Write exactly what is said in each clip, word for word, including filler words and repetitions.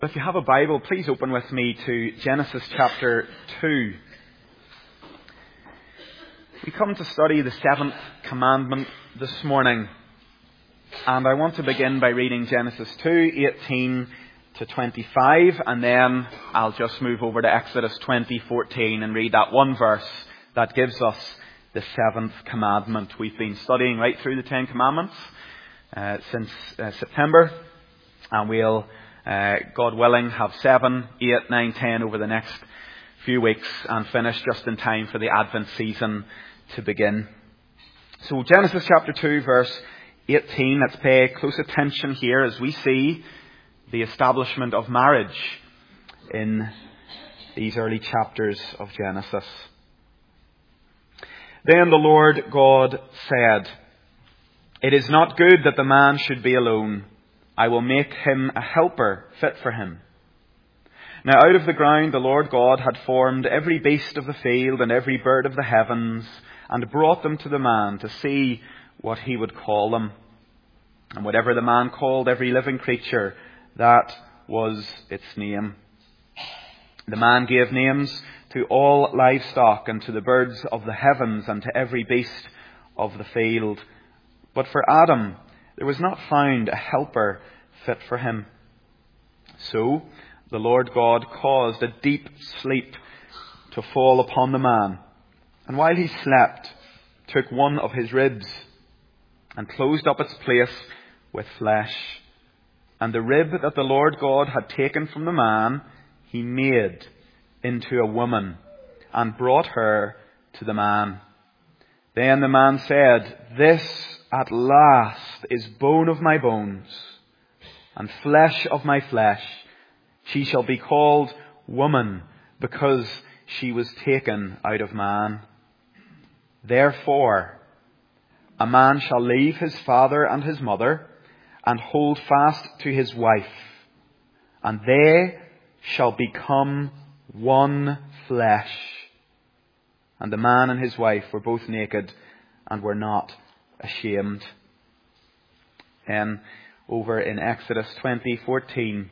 If you have a Bible, please open with me to Genesis chapter two. We come to study the seventh commandment this morning. And I want to begin by reading Genesis two, eighteen to twenty-five. And then I'll just move over to Exodus twenty, fourteen and read that one verse that gives us the seventh commandment. We've been studying right through the Ten Commandments uh, since uh, September. And we'll Uh, God willing, have seven, eight, nine, ten over the next few weeks and finish just in time for the Advent season to begin. So Genesis chapter two, verse eighteen. Let's pay close attention here as we see the establishment of marriage in these early chapters of Genesis. Then the Lord God said, "It is not good that the man should be alone. I will make him a helper fit for him." Now out of the ground the Lord God had formed every beast of the field and every bird of the heavens, and brought them to the man to see what he would call them. And whatever the man called every living creature, that was its name. The man gave names to all livestock, and to the birds of the heavens, and to every beast of the field. But for Adam there was not found a helper fit for him. So the Lord God caused a deep sleep to fall upon the man, and while he slept, took one of his ribs and closed up its place with flesh. And the rib that the Lord God had taken from the man, he made into a woman and brought her to the man. Then the man said, "This at last is bone of my bones and flesh of my flesh. She shall be called woman, because she was taken out of man. Therefore, a man shall leave his father and his mother and hold fast to his wife, and they shall become one flesh. And the man and his wife were both naked and were not ashamed." And over in Exodus twenty, fourteen,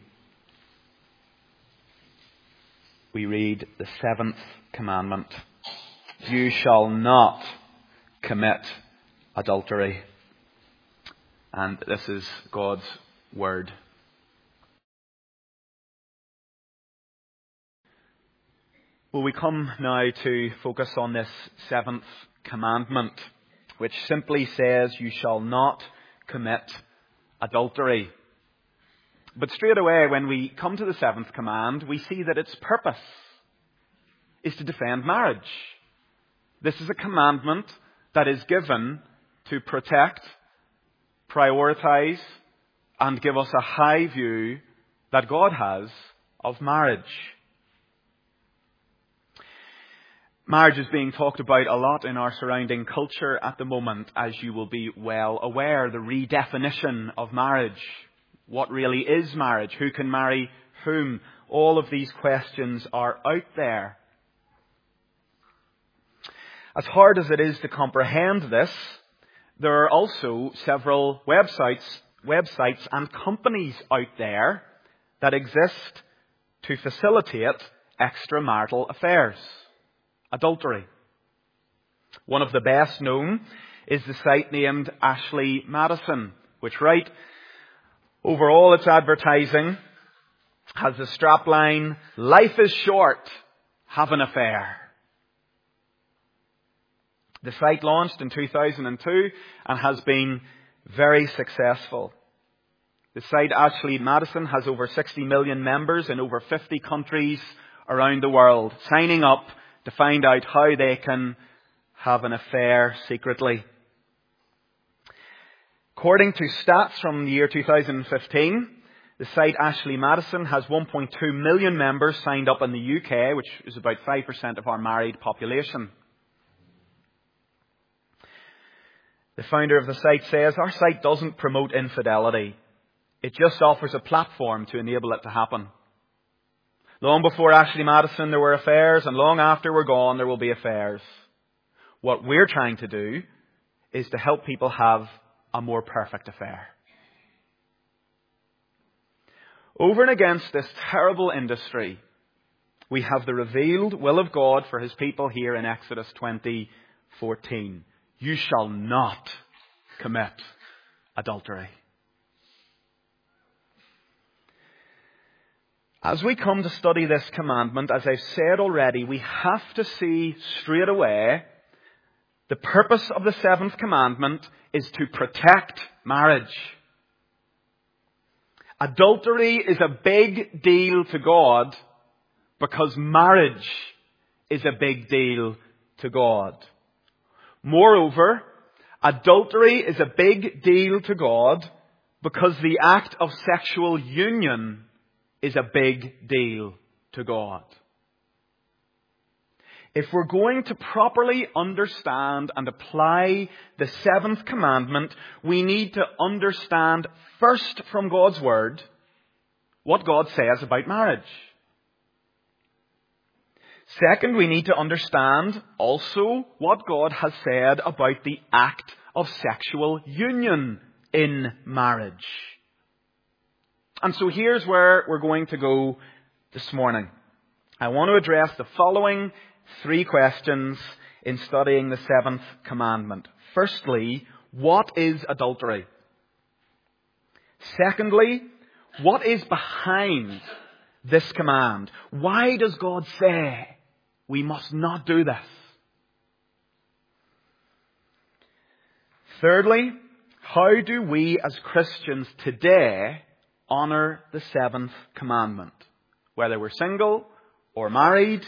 we read the seventh commandment. "You shall not commit adultery." And this is God's word. Well, we come now to focus on this seventh commandment, which simply says, "You shall not commit adultery." But straight away, when we come to the seventh command, we see that its purpose is to defend marriage. This is a commandment that is given to protect, prioritize, and give us a high view that God has of marriage. Marriage is being talked about a lot in our surrounding culture at the moment, as you will be well aware. The redefinition of marriage. What really is marriage? Who can marry whom? All of these questions are out there. As hard as it is to comprehend this, there are also several websites, websites and companies out there that exist to facilitate extramarital affairs. Adultery. One of the best known is the site named Ashley Madison, which right over all its advertising has the strapline, "Life is short, have an affair." The site launched in two thousand two and has been very successful. The site Ashley Madison has over sixty million members in over fifty countries around the world, signing up to find out how they can have an affair secretly. According to stats from the year two thousand fifteen, the site Ashley Madison has one point two million members signed up in the U K, which is about five percent of our married population. The founder of the site says, "Our site doesn't promote infidelity. It just offers a platform to enable it to happen. Long before Ashley Madison there were affairs, and long after we're gone there will be affairs. What we're trying to do is to help people have a more perfect affair." Over and against this terrible industry, we have the revealed will of God for His people here in Exodus twenty fourteen. You shall not commit adultery. As we come to study this commandment, as I've said already, we have to see straight away the purpose of the seventh commandment is to protect marriage. Adultery is a big deal to God because marriage is a big deal to God. Moreover, adultery is a big deal to God because the act of sexual union is a big deal to God. If we're going to properly understand and apply the seventh commandment, we need to understand first from God's Word what God says about marriage. Second, we need to understand also what God has said about the act of sexual union in marriage. And so here's where we're going to go this morning. I want to address the following three questions in studying the seventh commandment. Firstly, what is adultery? Secondly, what is behind this command? Why does God say we must not do this? Thirdly, how do we as Christians today honor the seventh commandment? Whether we're single or married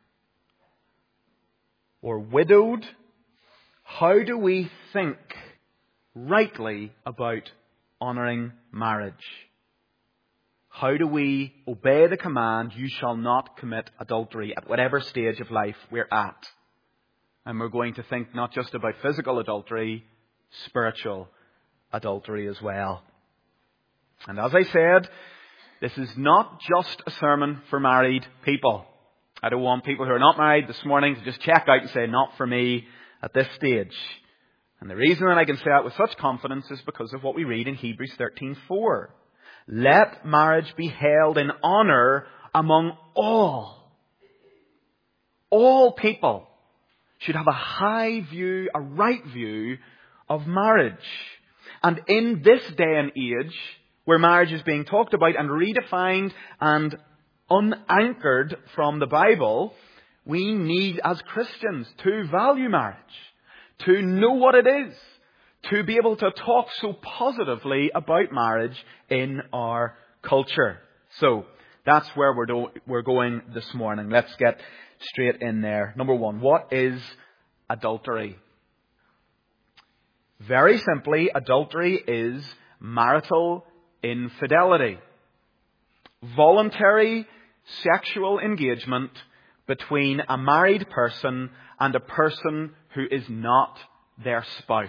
or widowed, how do we think rightly about honouring marriage? How do we obey the command, you shall not commit adultery, at whatever stage of life we're at? And we're going to think not just about physical adultery, spiritual adultery as well. And as I said, this is not just a sermon for married people. I don't want people who are not married this morning to just check out and say, not for me at this stage. And the reason that I can say that with such confidence is because of what we read in Hebrews thirteen four. Let marriage be held in honour among all. All people should have a high view, a right view of marriage. And in this day and age, where marriage is being talked about and redefined and unanchored from the Bible, we need as Christians to value marriage, to know what it is, to be able to talk so positively about marriage in our culture. So that's where we're, do- we're going this morning. Let's get straight in there. Number one, what is adultery? Very simply, adultery is marital infidelity. Voluntary sexual engagement between a married person and a person who is not their spouse.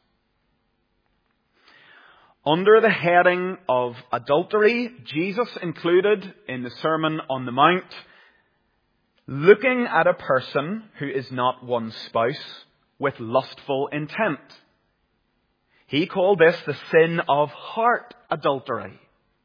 Under the heading of adultery, Jesus included in the Sermon on the Mount looking at a person who is not one's spouse with lustful intent. He called this the sin of heart adultery.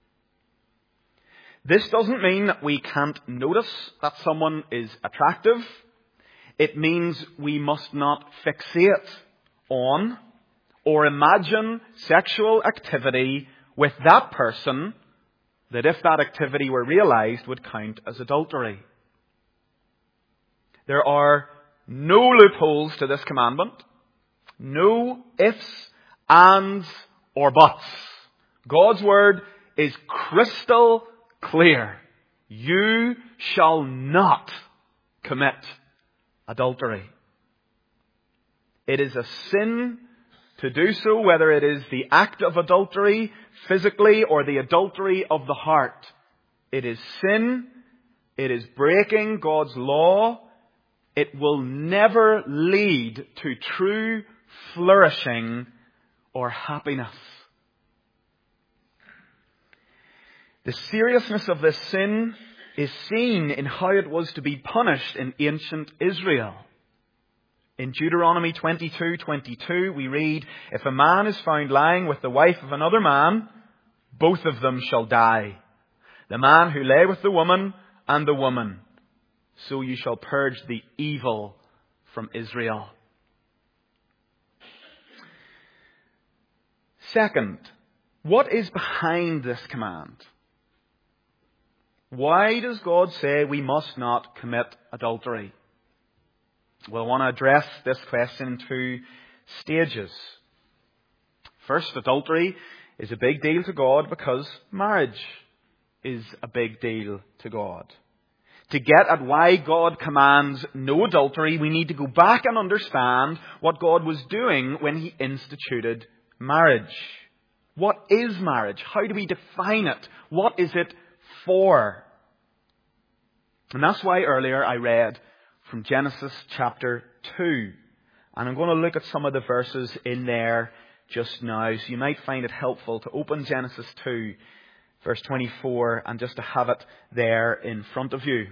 This doesn't mean that we can't notice that someone is attractive. It means we must not fixate on or imagine sexual activity with that person that, if that activity were realized, would count as adultery. There are no loopholes to this commandment. No ifs, ands, or buts. God's word is crystal clear. You shall not commit adultery. It is a sin to do so, whether it is the act of adultery physically or the adultery of the heart. It is sin. It is breaking God's law. It will never lead to true flourishing or happiness. The seriousness of this sin is seen in how it was to be punished in ancient Israel. In Deuteronomy twenty-two twenty-two, we read, if a man is found lying with the wife of another man, both of them shall die. The man who lay with the woman and the woman. So you shall purge the evil from Israel. Second, what is behind this command? Why does God say we must not commit adultery? Well, I want to address this question in two stages. First, adultery is a big deal to God because marriage is a big deal to God. To get at why God commands no adultery, we need to go back and understand what God was doing when He instituted marriage. What is marriage? How do we define it? What is it for? And that's why earlier I read from Genesis chapter two. And I'm going to look at some of the verses in there just now. So you might find it helpful to open Genesis two, verse twenty-four, and just to have it there in front of you.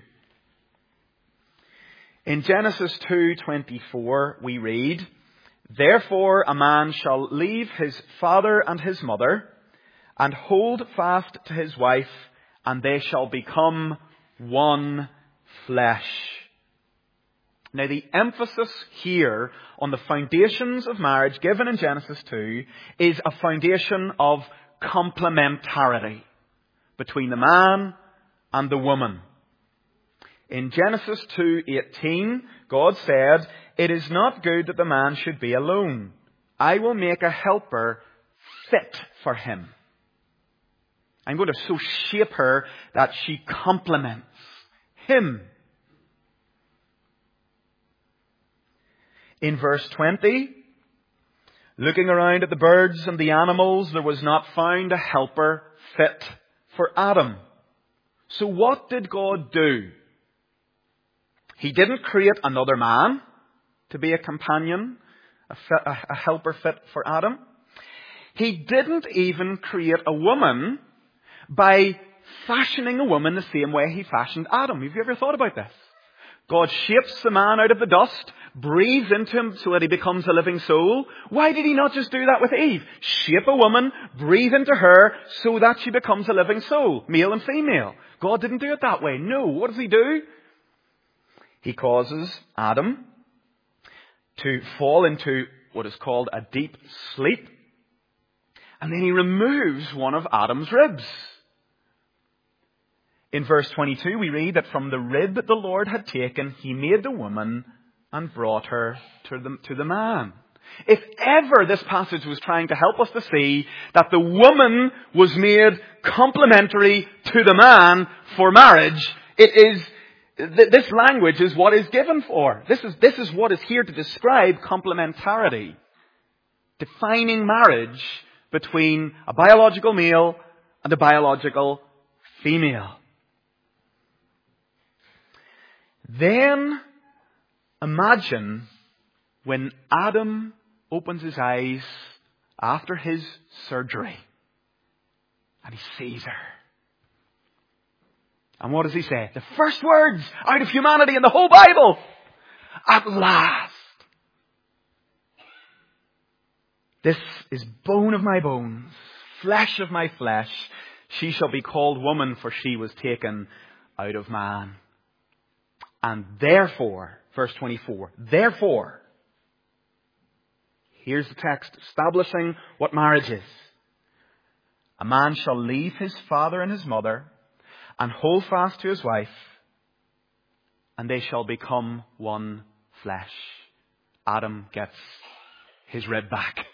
In Genesis two twenty-four we read, "Therefore a man shall leave his father and his mother, and hold fast to his wife, and they shall become one flesh." Now the emphasis here on the foundations of marriage given in Genesis two is a foundation of complementarity between the man and the woman. In Genesis two eighteen, God said, "It is not good that the man should be alone. I will make a helper fit for him. I'm going to so shape her that she complements him." In verse twenty, "Looking around at the birds and the animals, there was not found a helper fit for Adam." So what did God do? He didn't create another man to be a companion, a, fit, a helper fit for Adam. He didn't even create a woman by fashioning a woman the same way He fashioned Adam. Have you ever thought about this? God shapes the man out of the dust, breathes into him so that he becomes a living soul. Why did He not just do that with Eve? Shape a woman, breathe into her so that she becomes a living soul, male and female. God didn't do it that way. No. What does He do? He causes Adam to fall into what is called a deep sleep. And then He removes one of Adam's ribs. In verse twenty-two, we read that from the rib that the Lord had taken, He made the woman and brought her to the, to the man. If ever this passage was trying to help us to see that the woman was made complementary to the man for marriage, it is, th- this language is what is given for. This is, this is what is here to describe complementarity. Defining marriage between a biological male and a biological female. Then imagine when Adam opens his eyes after his surgery and he sees her. And what does he say? The first words out of humanity in the whole Bible. At last. This is bone of my bones, flesh of my flesh. She shall be called woman, for she was taken out of man. And therefore, verse twenty-four, therefore, here's the text establishing what marriage is. A man shall leave his father and his mother and hold fast to his wife, and they shall become one flesh. Adam gets his rib back.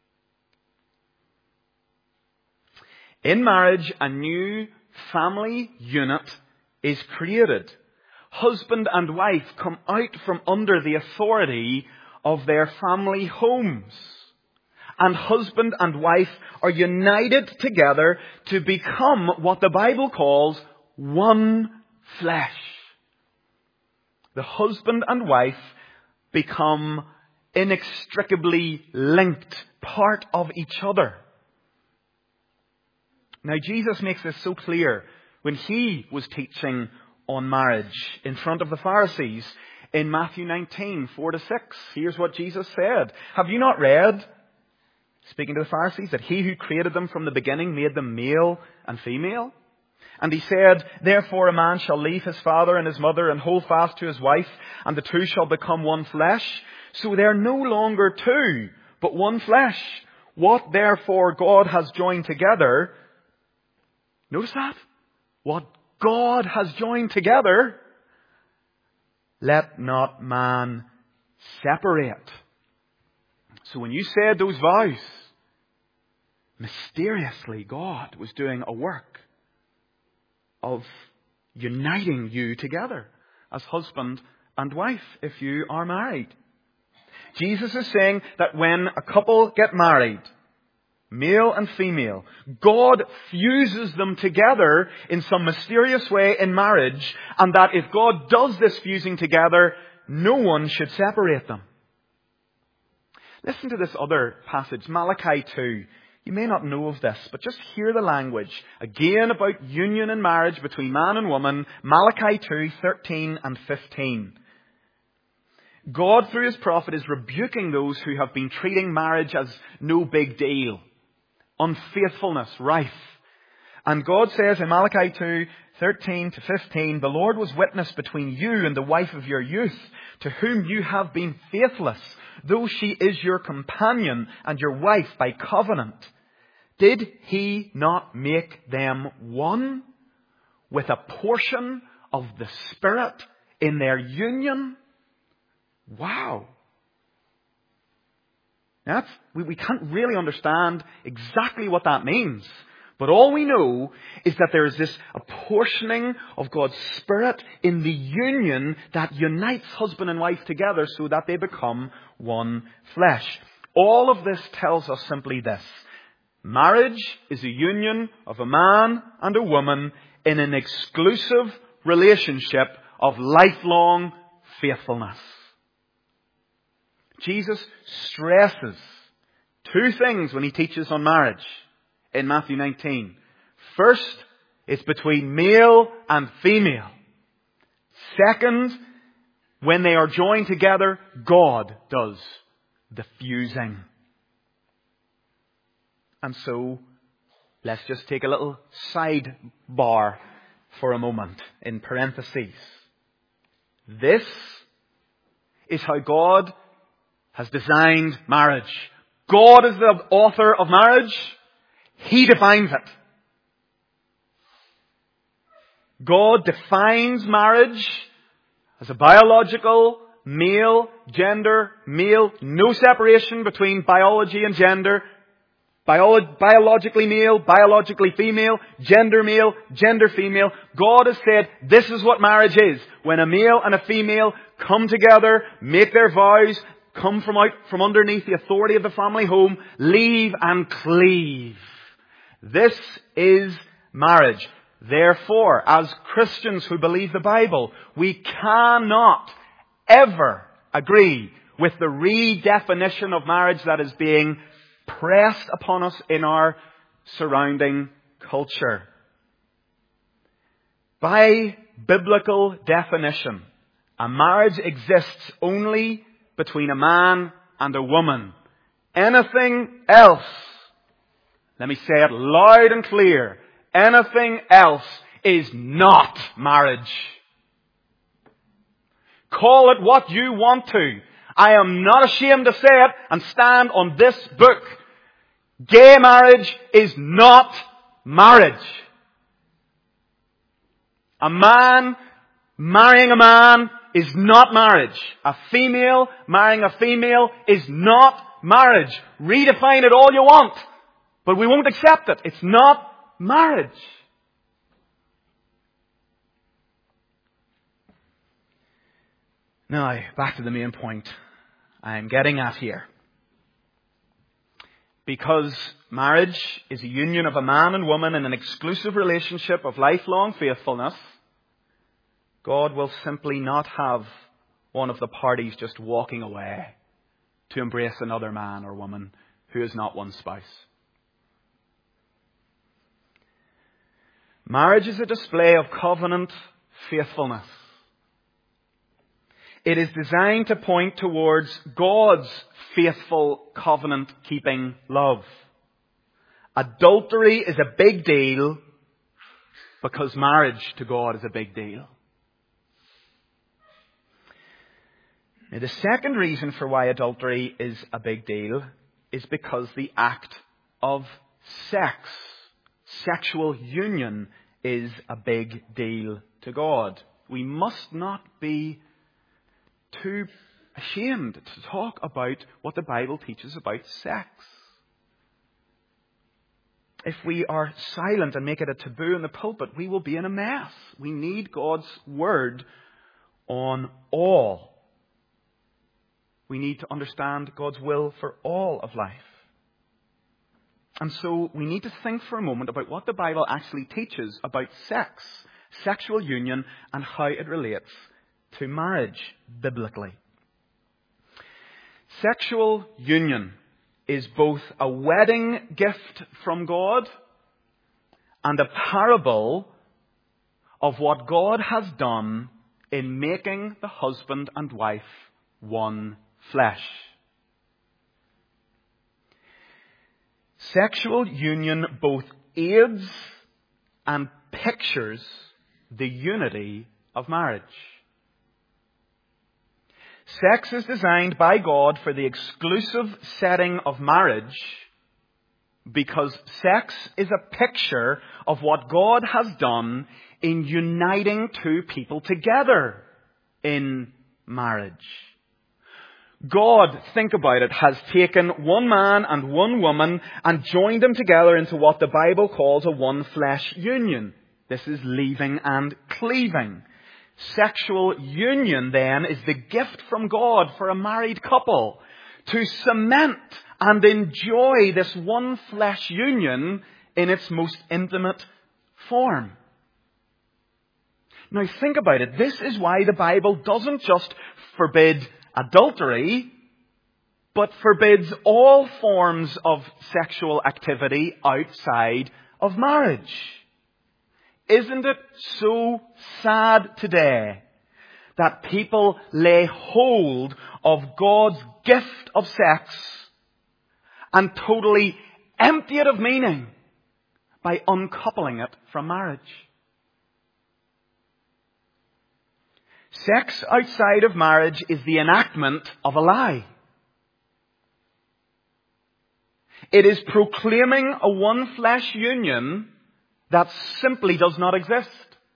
In marriage, a new family unit is created. Husband and wife come out from under the authority of their family homes. And husband and wife are united together to become what the Bible calls one flesh. The husband and wife become inextricably linked, part of each other. Now Jesus makes this so clear when He was teaching on marriage in front of the Pharisees in Matthew nineteen, four to six. Here's what Jesus said. Have you not read, speaking to the Pharisees, that He who created them from the beginning made them male and female? And he said, therefore a man shall leave his father and his mother and hold fast to his wife, and the two shall become one flesh. So they are no longer two, but one flesh. What therefore God has joined together, notice that? What God has joined together, let not man separate. So when you said those vows, mysteriously God was doing a work of uniting you together as husband and wife if you are married. Jesus is saying that when a couple get married, male and female, God fuses them together in some mysterious way in marriage, and that if God does this fusing together, no one should separate them. Listen to this other passage, Malachi two. You may not know of this, but just hear the language. Again about union and marriage between man and woman. Malachi two, thirteen and fifteen. God, through His prophet, is rebuking those who have been treating marriage as no big deal. Unfaithfulness, rife. And God says in Malachi two, thirteen to fifteen, the Lord was witness between you and the wife of your youth, to whom you have been faithless, though she is your companion and your wife by covenant. Did He not make them one with a portion of the Spirit in their union? Wow. Now that's, we, we can't really understand exactly what that means. But all we know is that there is this apportioning of God's Spirit in the union that unites husband and wife together so that they become one flesh. All of this tells us simply this. Marriage is a union of a man and a woman in an exclusive relationship of lifelong faithfulness. Jesus stresses two things when He teaches on marriage in Matthew nineteen. First, it's between male and female. Second, when they are joined together, God does the fusing. And so, let's just take a little sidebar for a moment in parentheses. This is how God has designed marriage. God is the author of marriage. He defines it. God defines marriage as a biological, male, gender, male, no separation between biology and gender, Bio- biologically male, biologically female, gender male, gender female. God has said this is what marriage is. When a male and a female come together, make their vows, come from out from underneath the authority of the family home, leave and cleave. This is marriage. Therefore, as Christians who believe the Bible, we cannot ever agree with the redefinition of marriage that is being pressed upon us in our surrounding culture. By biblical definition, a marriage exists only between a man and a woman. Anything else, let me say it loud and clear, anything else is not marriage. Call it what you want to. I am not ashamed to say it and stand on this book. Gay marriage is not marriage. A man marrying a man is not marriage. A female marrying a female is not marriage. Redefine it all you want, but we won't accept it. It's not marriage. Now, back to the main point I'm getting at here. Because marriage is a union of a man and woman in an exclusive relationship of lifelong faithfulness, God will simply not have one of the parties just walking away to embrace another man or woman who is not one's spouse. Marriage is a display of covenant faithfulness. It is designed to point towards God's faithful covenant-keeping love. Adultery is a big deal, because marriage to God is a big deal. Now, the second reason for why adultery is a big deal is because the act of sex, sexual union, is a big deal to God. We must not be too ashamed to talk about what the Bible teaches about sex. If we are silent and make it a taboo in the pulpit, we will be in a mess. We need God's word on all. We need to understand God's will for all of life. And so we need to think for a moment about what the Bible actually teaches about sex, sexual union, and how it relates to marriage biblically. Sexual union is both a wedding gift from God and a parable of what God has done in making the husband and wife one flesh. Sexual union both aids and pictures the unity of marriage. Sex is designed by God for the exclusive setting of marriage because sex is a picture of what God has done in uniting two people together in marriage. God, think about it, has taken one man and one woman and joined them together into what the Bible calls a one-flesh union. This is leaving and cleaving. Sexual union, then, is the gift from God for a married couple to cement and enjoy this one-flesh union in its most intimate form. Now, think about it. This is why the Bible doesn't just forbid adultery, but forbids all forms of sexual activity outside of marriage. Isn't it so sad today that people lay hold of God's gift of sex and totally empty it of meaning by uncoupling it from marriage? Sex outside of marriage is the enactment of a lie. It is proclaiming a one-flesh union that simply does not exist.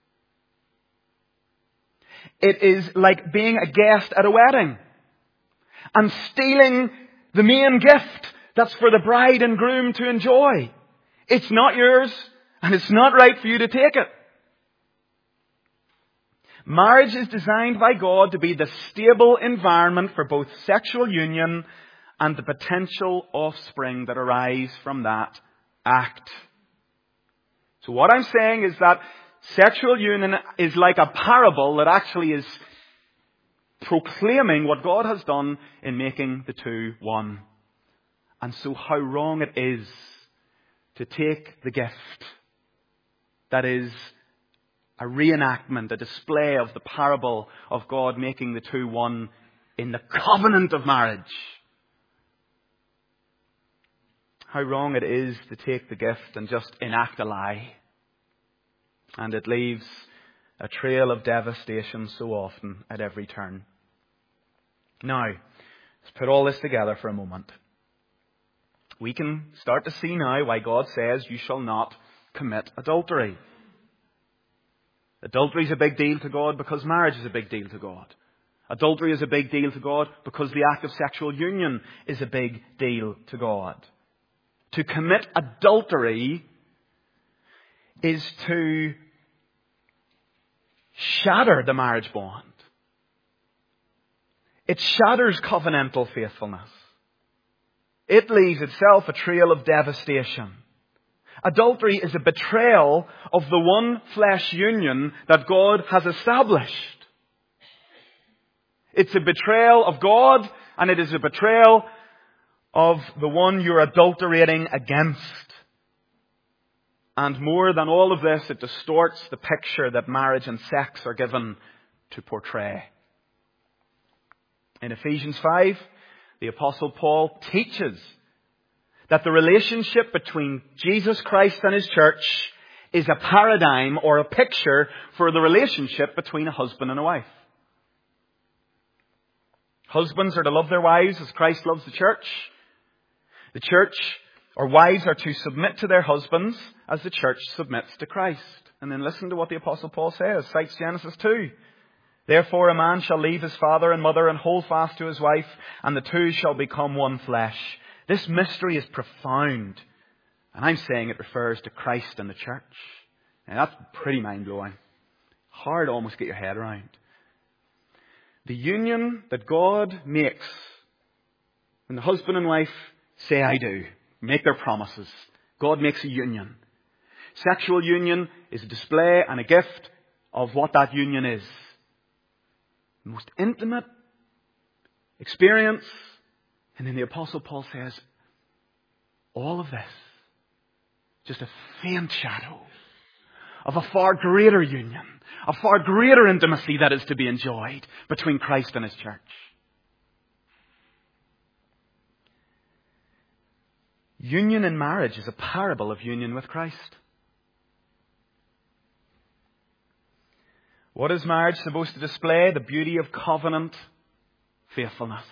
It is like being a guest at a wedding and stealing the main gift that's for the bride and groom to enjoy. It's not yours, and it's not right for you to take it. Marriage is designed by God to be the stable environment for both sexual union and the potential offspring that arise from that act. So what I'm saying is that sexual union is like a parable that actually is proclaiming what God has done in making the two one. And so how wrong it is to take the gift that is a reenactment, a display of the parable of God making the two one in the covenant of marriage. How wrong it is to take the gift and just enact a lie. And it leaves a trail of devastation so often at every turn. Now, let's put all this together for a moment. We can start to see now why God says you shall not commit adultery. Adultery is a big deal to God because marriage is a big deal to God. Adultery is a big deal to God because the act of sexual union is a big deal to God. To commit adultery is to shatter the marriage bond. It shatters covenantal faithfulness. It leaves itself a trail of devastation. Adultery is a betrayal of the one flesh union that God has established. It's a betrayal of God, and it is a betrayal of the one you're adulterating against. And more than all of this, it distorts the picture that marriage and sex are given to portray. In Ephesians five, the Apostle Paul teaches that the relationship between Jesus Christ and His church is a paradigm or a picture for the relationship between a husband and a wife. Husbands are to love their wives as Christ loves the church. The church, or wives, are to submit to their husbands as the church submits to Christ. And then listen to what the Apostle Paul says. Cites Genesis two. Therefore a man shall leave his father and mother and hold fast to his wife, and the two shall become one flesh. This mystery is profound. And I'm saying it refers to Christ and the church. And that's pretty mind-blowing. Hard to almost get your head around. The union that God makes when the husband and wife say I do, make their promises. God makes a union. Sexual union is a display and a gift of what that union is. The most intimate experience. And then the Apostle Paul says, all of this, just a faint shadow of a far greater union, a far greater intimacy that is to be enjoyed between Christ and His church. Union in marriage is a parable of union with Christ. What is marriage supposed to display? The beauty of covenant faithfulness.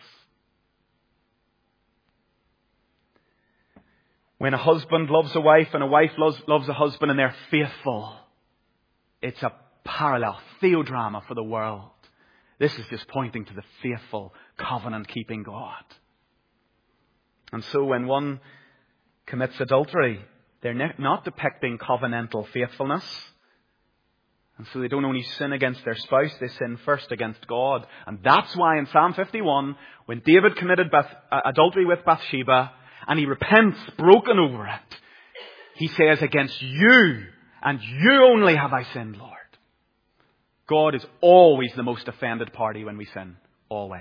When a husband loves a wife and a wife loves, loves a husband and they're faithful, it's a parallel theodrama for the world. This is just pointing to the faithful, covenant-keeping God. And so when one commits adultery, they're not depicting covenantal faithfulness. And so they don't only sin against their spouse, they sin first against God. And that's why in Psalm fifty-one, when David committed Beth, uh, adultery with Bathsheba, and he repents, broken over it, he says, against you, and you only have I sinned, Lord. God is always the most offended party when we sin. Always.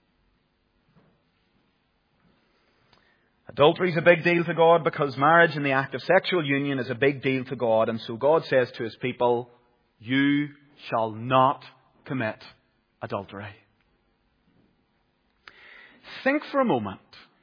Adultery is a big deal to God because marriage and the act of sexual union is a big deal to God. And so God says to His people, you shall not commit adultery. Think for a moment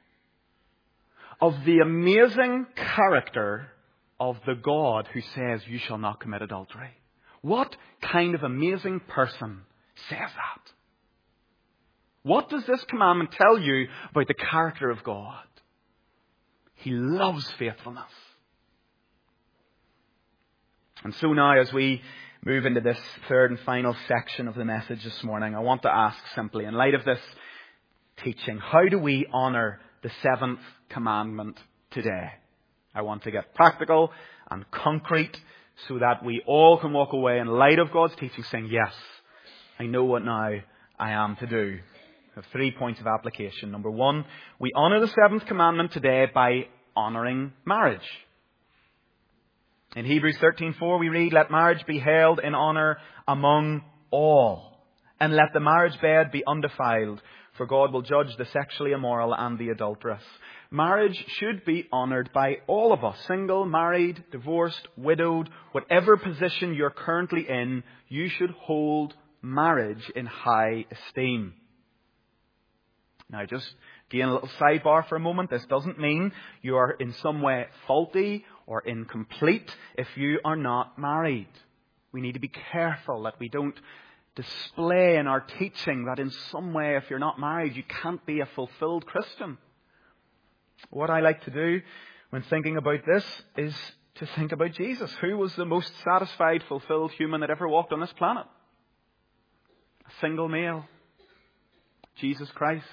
of the amazing character of the God who says you shall not commit adultery. What kind of amazing person says that? What does this commandment tell you about the character of God? He loves faithfulness. And so now as we move into this third and final section of the message this morning, I want to ask simply, in light of this teaching, how do we honour the seventh commandment today? I want to get practical and concrete so that we all can walk away in light of God's teaching saying, yes, I know what now I am to do. I have three points of application. Number one, we honour the seventh commandment today by honouring marriage. In Hebrews thirteen four we read, let marriage be held in honour among all, and let the marriage bed be undefiled, for God will judge the sexually immoral and the adulterous. Marriage should be honoured by all of us. Single, married, divorced, widowed, whatever position you're currently in, you should hold marriage in high esteem. Now just again a little sidebar for a moment. This doesn't mean you are in some way faulty or incomplete if you are not married. We need to be careful that we don't display in our teaching that in some way if you're not married you can't be a fulfilled Christian. What I like to do when thinking about this is to think about Jesus. Who was the most satisfied, fulfilled human that ever walked on this planet? A single male. Jesus Christ.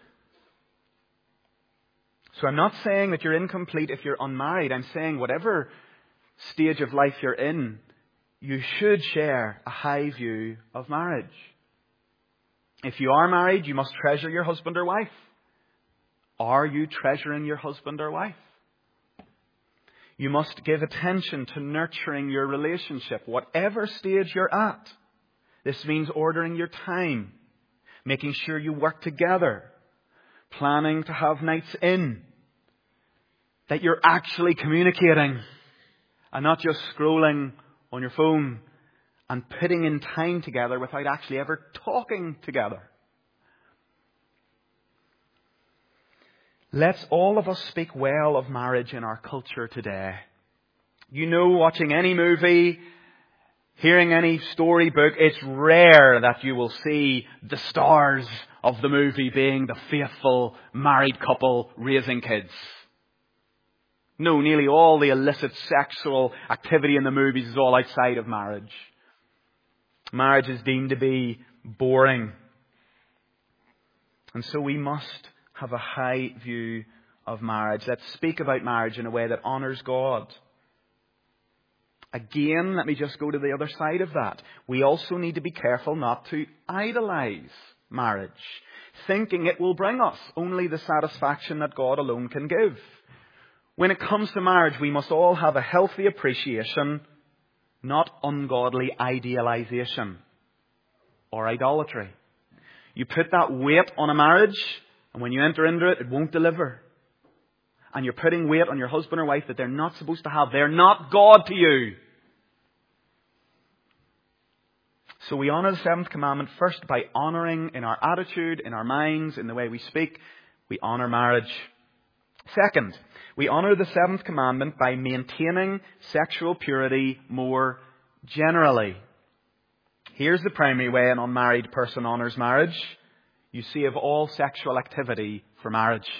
So I'm not saying that you're incomplete if you're unmarried. I'm saying whatever stage of life you're in, you should share a high view of marriage. If you are married, you must treasure your husband or wife. Are you treasuring your husband or wife? You must give attention to nurturing your relationship, whatever stage you're at. This means ordering your time, making sure you work together, planning to have nights in, that you're actually communicating and not just scrolling on your phone and putting in time together without actually ever talking together. Let's all of us speak well of marriage in our culture today. You know, watching any movie, hearing any storybook, it's rare that you will see the stars of the movie being the faithful married couple raising kids. No, nearly all the illicit sexual activity in the movies is all outside of marriage. Marriage is deemed to be boring. And so we must have a high view of marriage. Let's speak about marriage in a way that honours God. Again, let me just go to the other side of that. We also need to be careful not to idolize marriage, thinking it will bring us only the satisfaction that God alone can give. When it comes to marriage, we must all have a healthy appreciation, not ungodly idealization or idolatry. You put that weight on a marriage, and when you enter into it, it won't deliver. And you're putting weight on your husband or wife that they're not supposed to have. They're not God to you. So we honour the seventh commandment first by honouring in our attitude, in our minds, in the way we speak. We honour marriage. Second, we honour the seventh commandment by maintaining sexual purity more generally. Here's the primary way an unmarried person honours marriage. You save all sexual activity for marriage.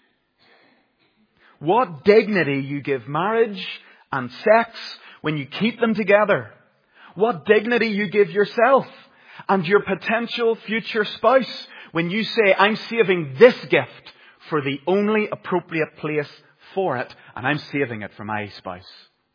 What dignity you give marriage and sex when you keep them together. What dignity you give yourself and your potential future spouse when you say, I'm saving this gift for the only appropriate place for it, and I'm saving it for my spouse.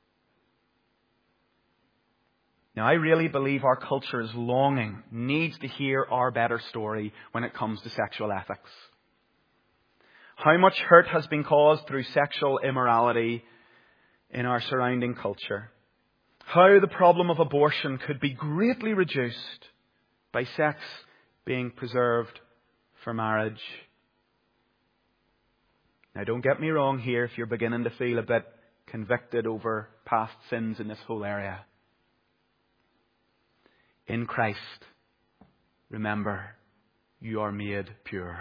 Now, I really believe our culture is longing, needs to hear our better story when it comes to sexual ethics. How much hurt has been caused through sexual immorality in our surrounding culture. How the problem of abortion could be greatly reduced by sex being preserved for marriage. Now, don't get me wrong here if you're beginning to feel a bit convicted over past sins in this whole area. In Christ, remember, you are made pure.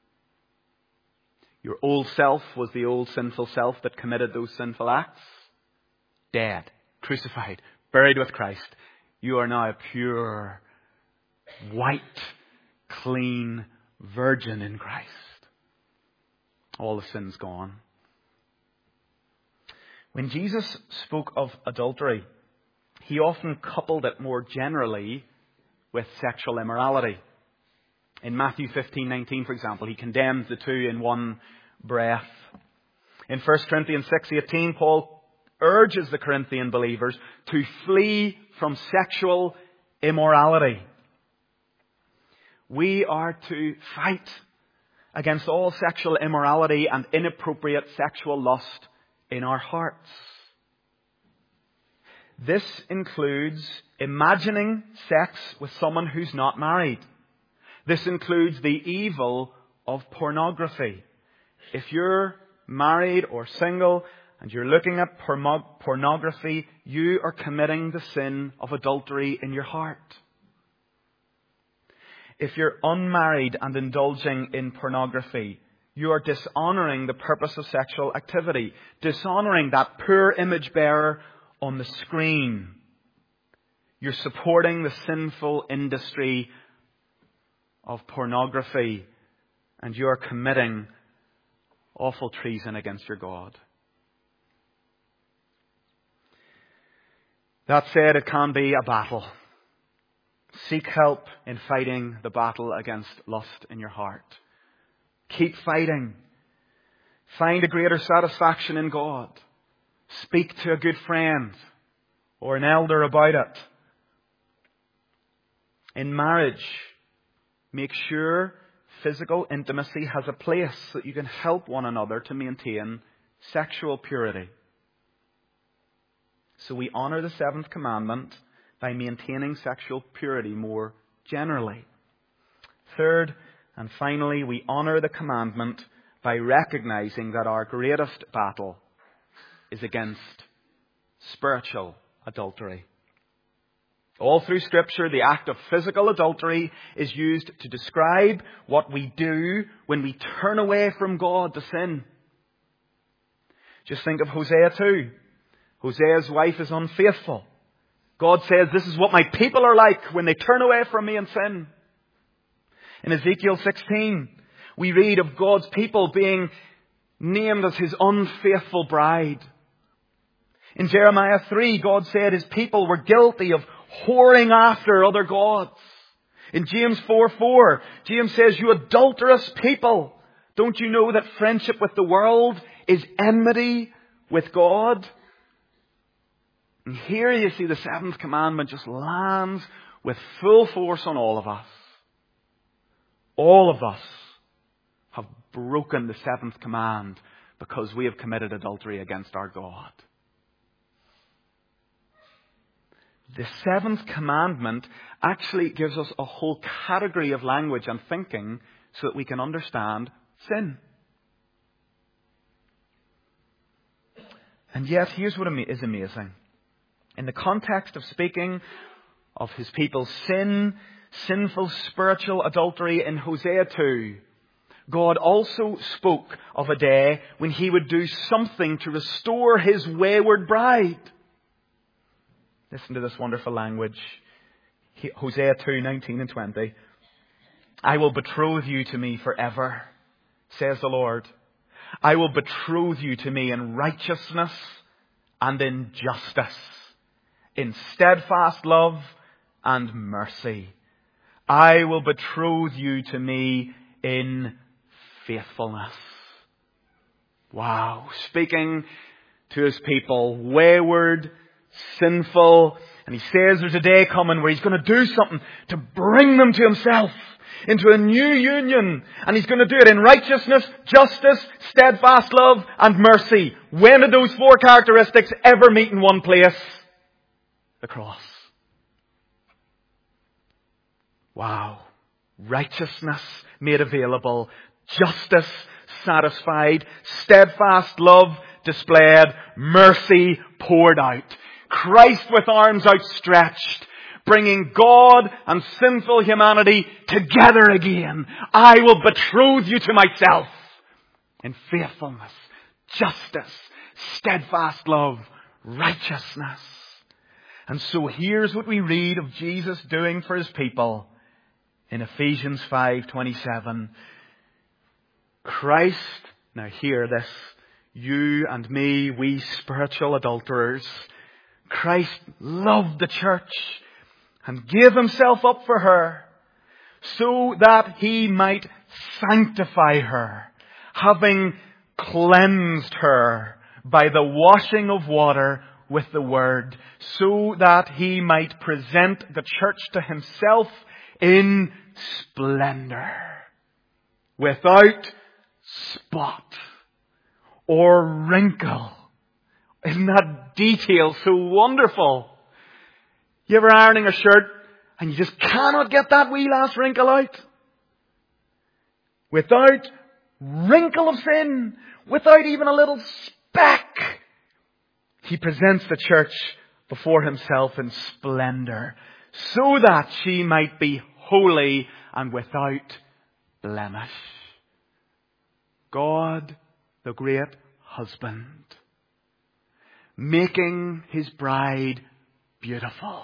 Your old self was the old sinful self that committed those sinful acts. Dead, crucified, buried with Christ. You are now a pure, white, clean virgin in Christ. All the sin's gone. When Jesus spoke of adultery, he often coupled it more generally with sexual immorality. In Matthew fifteen nineteen, for example, he condemns the two in one breath. In First Corinthians six eighteen, Paul urges the Corinthian believers to flee from sexual immorality. We are to fight against all sexual immorality and inappropriate sexual lust in our hearts. This includes imagining sex with someone who's not married. This includes the evil of pornography. If you're married or single and you're looking at pornography, you are committing the sin of adultery in your heart. If you're unmarried and indulging in pornography, you are dishonouring the purpose of sexual activity, dishonouring that poor image bearer on the screen. You're supporting the sinful industry of pornography, and you are committing awful treason against your God. That said, it can be a battle. Seek help in fighting the battle against lust in your heart. Keep fighting. Find a greater satisfaction in God. Speak to a good friend or an elder about it. In marriage, make sure physical intimacy has a place so that you can help one another to maintain sexual purity. So we honour the seventh commandment by maintaining sexual purity more generally. Third, and finally, we honour the commandment by recognising that our greatest battle is against spiritual adultery. All through Scripture, the act of physical adultery is used to describe what we do when we turn away from God to sin. Just think of Hosea two. Hosea's wife is unfaithful. God says, this is what my people are like when they turn away from me and sin. In Ezekiel sixteen, we read of God's people being named as his unfaithful bride. In Jeremiah three, God said his people were guilty of whoring after other gods. In James four four, James says, you adulterous people, don't you know that friendship with the world is enmity with God? And here you see the seventh commandment just lands with full force on all of us. All of us have broken the seventh command because we have committed adultery against our God. The seventh commandment actually gives us a whole category of language and thinking so that we can understand sin. And yet, here's what is amazing. In the context of speaking of his people's sin, sinful spiritual adultery in Hosea two, God also spoke of a day when he would do something to restore his wayward bride. Listen to this wonderful language. Hosea two, nineteen and twenty. I will betroth you to me forever, says the Lord. I will betroth you to me in righteousness and in justice, in steadfast love and mercy. I will betroth you to me in faithfulness. Wow. Speaking to his people, wayward, sinful, and he says there's a day coming where he's going to do something to bring them to himself into a new union, and he's going to do it in righteousness, justice, steadfast love and mercy. When did those four characteristics ever meet in one place? The cross. Wow. Righteousness made available, justice satisfied, steadfast love displayed, mercy poured out. Christ with arms outstretched, bringing God and sinful humanity together again. I will betroth you to myself in faithfulness, justice, steadfast love, righteousness. And so here's what we read of Jesus doing for his people in Ephesians five twenty-seven. Christ, now hear this, you and me, we spiritual adulterers, Christ loved the church and gave himself up for her so that he might sanctify her, having cleansed her by the washing of water with the word, so that he might present the church to himself in splendor, without spot or wrinkle. Isn't that detail so wonderful? You ever ironing a shirt and you just cannot get that wee last wrinkle out? Without wrinkle of sin, without even a little speck, he presents the church before himself in splendor, so that she might be holy and without blemish. God, the great husband, making his bride beautiful.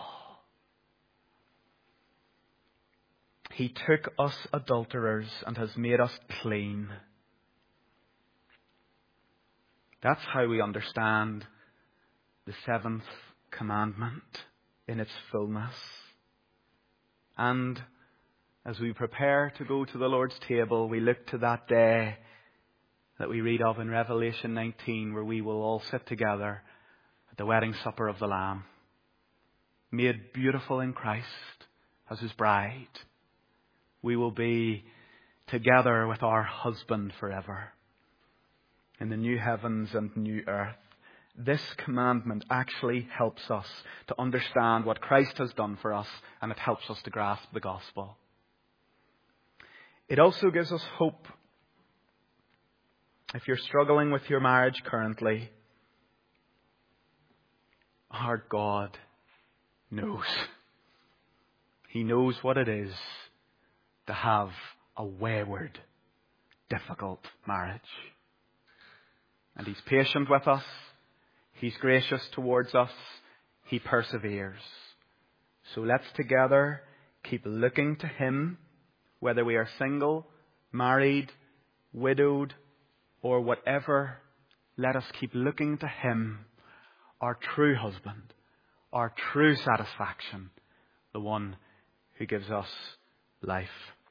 He took us adulterers and has made us clean. That's how we understand the seventh commandment in its fullness. And as we prepare to go to the Lord's table, we look to that day that we read of in Revelation nineteen, where we will all sit together at the wedding supper of the Lamb, made beautiful in Christ as his bride. We will be together with our husband forever in the new heavens and new earth. This commandment actually helps us to understand what Christ has done for us, and it helps us to grasp the gospel. It also gives us hope. If you're struggling with your marriage currently, our God knows. He knows what it is to have a wayward, difficult marriage. And he's patient with us. He's gracious towards us. He perseveres. So let's together keep looking to Him, whether we are single, married, widowed, or whatever. Let us keep looking to Him, our true husband, our true satisfaction, the one who gives us life.